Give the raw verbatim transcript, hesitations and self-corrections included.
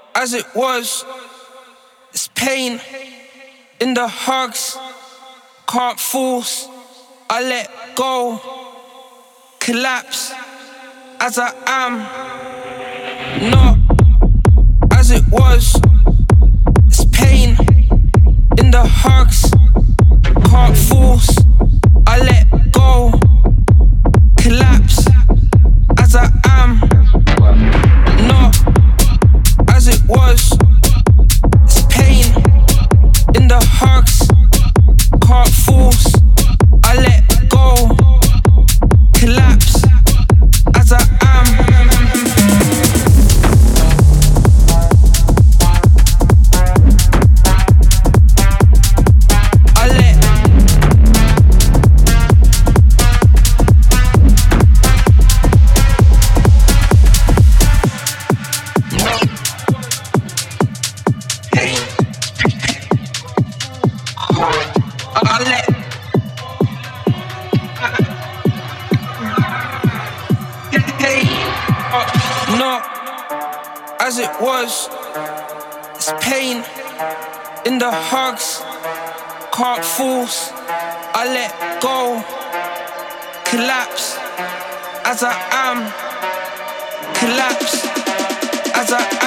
as it was. It's pain in the hugs, can't force. I let go, collapse as I am, not as it was. It's pain in the hugs, can't force. I let go, collapse as I am, not as it was. It's pain in the hugs, can't force. I let go, collapse as I am. I let I let hey, uh, not as it was. It's pain in the hugs, can't force. I let go, collapse as I am, collapse as I